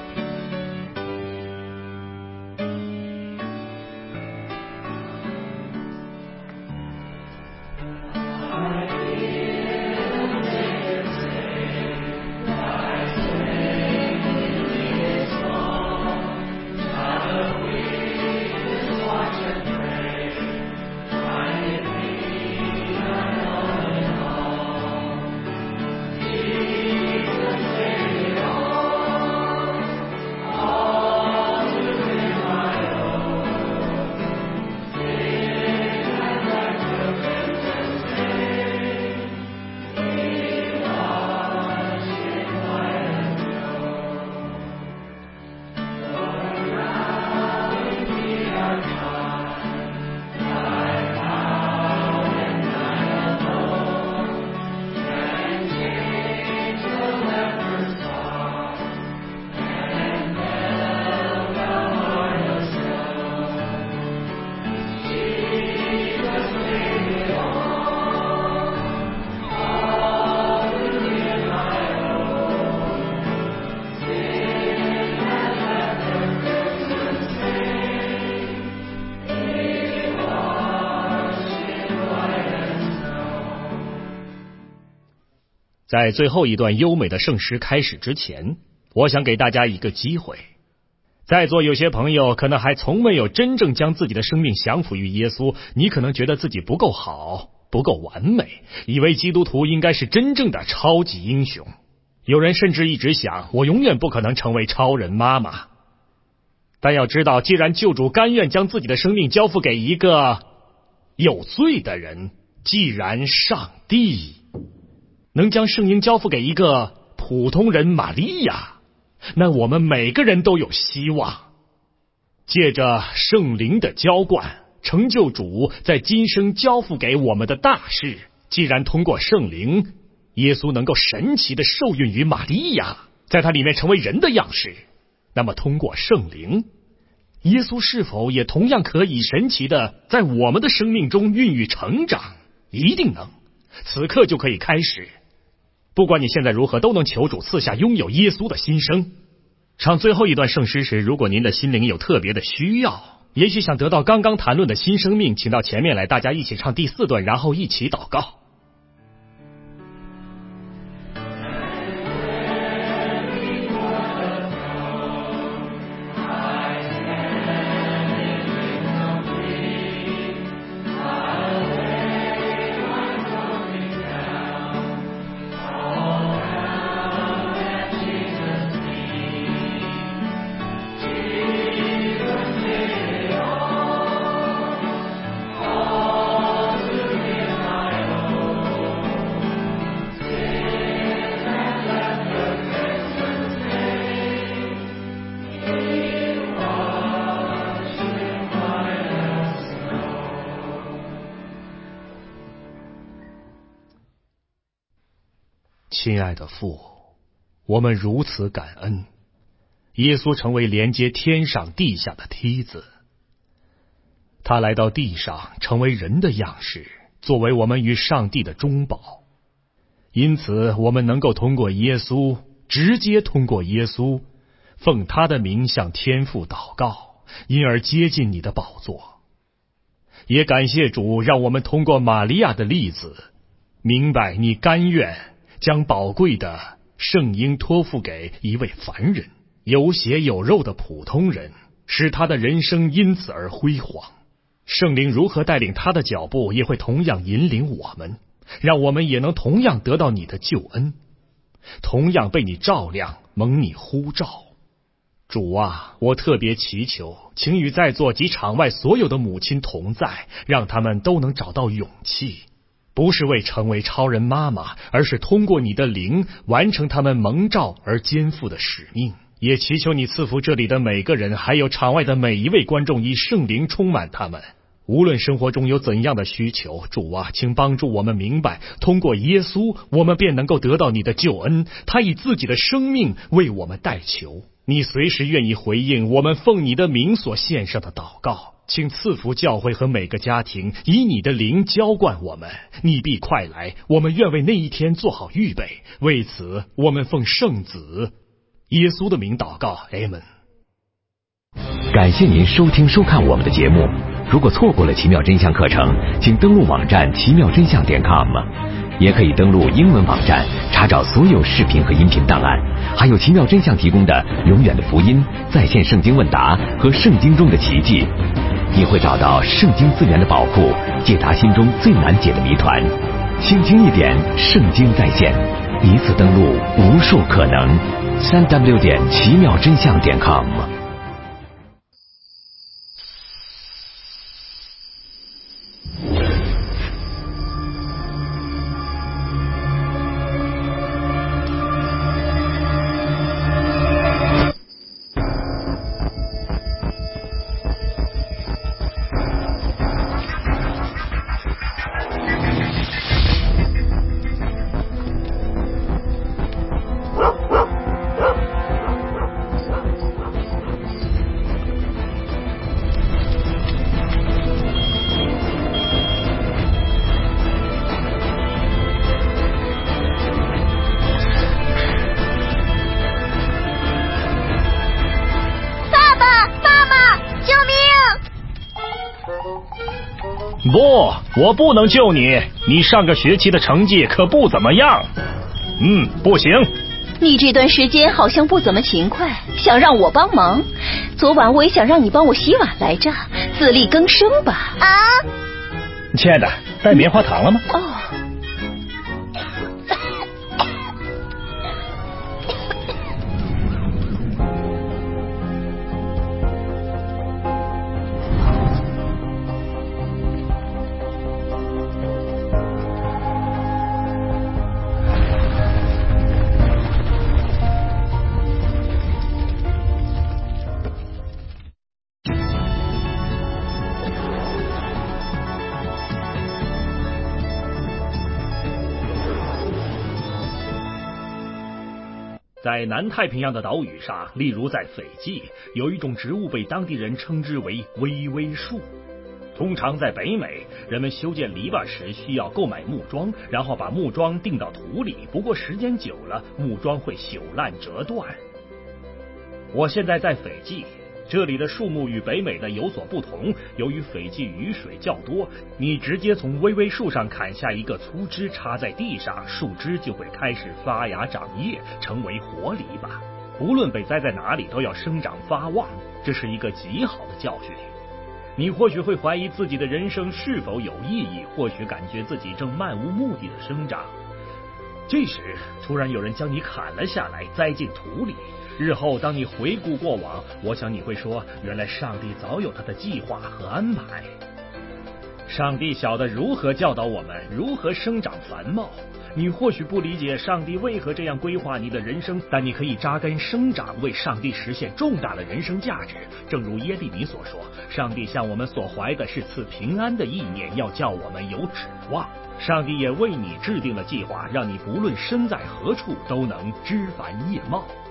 在最后一段优美的圣诗开始之前，我想给大家一个机会。在座有些朋友可能还从没有真正将自己的生命降服于耶稣，你可能觉得自己不够好，不够完美，以为基督徒应该是真正的超级英雄。有人甚至一直想，我永远不可能成为超人妈妈。但要知道，既然救主甘愿将自己的生命交付给一个有罪的人，既然上帝能将圣婴交付给一个普通人玛利亚，那我们每个人都有希望。借着圣灵的浇灌，成就主在今生交付给我们的大事。既然通过圣灵，耶稣能够神奇的受孕于玛利亚，在他里面成为人的样式，那么通过圣灵，耶稣是否也同样可以神奇的在我们的生命中孕育成长？一定能，此刻就可以开始。不管你现在如何，都能求主赐下拥有耶稣的新生。唱最后一段圣诗时，如果您的心灵有特别的需要，也许想得到刚刚谈论的新生命，请到前面来，大家一起唱第四段，然后一起祷告。亲爱的父，我们如此感恩，耶稣成为连接天上地下的梯子。他来到地上，成为人的样式，作为我们与上帝的中保。因此，我们能够通过耶稣，直接通过耶稣，奉他的名向天父祷告，因而接近你的宝座。也感谢主，让我们通过玛利亚的例子，明白你甘愿将宝贵的圣婴托付给一位凡人，有血有肉的普通人，使他的人生因此而辉煌。圣灵如何带领他的脚步，也会同样引领我们，让我们也能同样得到你的救恩，同样被你照亮，蒙你呼召。主啊，我特别祈求，请与在座及场外所有的母亲同在，让他们都能找到勇气，不是为成为超人妈妈，而是通过你的灵完成他们蒙召而肩负的使命。也祈求你赐福这里的每个人，还有场外的每一位观众，以圣灵充满他们。无论生活中有怎样的需求，主啊，请帮助我们明白，通过耶稣，我们便能够得到你的救恩。他以自己的生命为我们代求，你随时愿意回应我们奉你的名所献上的祷告。 请赐福教会和每个家庭，以你的灵浇灌我们。你必快来，我们愿为那一天做好预备。为此，我们奉圣子耶稣的名祷告，阿们。 感谢您收听收看我们的节目。如果错过了奇妙真相课程，请登录网站奇妙真相点 com， 也可以登录英文网站查找所有视频和音频档案，还有奇妙真相提供的永远的福音、在线圣经问答和圣经中的奇迹。你会找到圣经资源的宝库，解答心中最难解的谜团。轻轻一点，圣经在线，一次登录无数可能。三 w 点奇妙真相点 com。 不，我不能救你，你上个学期的成绩可不怎么样。嗯，不行。 你这段时间好像不怎么勤快，想让我帮忙。昨晚我也想让你帮我洗碗来着，自力更生吧。 啊， 亲爱的，带棉花糖了吗？ 哦。 在南太平洋的岛屿上，例如在斐济，有一种植物被当地人称之为微微树。通常在北美，人们修建篱笆时需要购买木桩，然后把木桩钉到土里，不过时间久了，木桩会朽烂折断。我现在在斐济，这里的树木与北美的有所不同，由于斐济雨水较多，你直接从微微树上砍下一个粗枝插在地上，树枝就会开始发芽长叶，成为活篱笆。无论被栽在哪里，都要生长发旺，这是一个极好的教训。你或许会怀疑自己的人生是否有意义，或许感觉自己正漫无目的的生长。这时，突然有人将你砍了下来，栽进土里。日后当你回顾过往，我想你会说，原来上帝早有他的计划和安排。上帝晓得如何教导我们如何生长繁茂。你或许不理解上帝为何这样规划你的人生，但你可以扎根生长，为上帝实现重大的人生价值。正如耶利米所说，上帝向我们所怀的是赐平安的意念，要叫我们有指望。上帝也为你制定了计划，让你不论身在何处都能枝繁叶茂。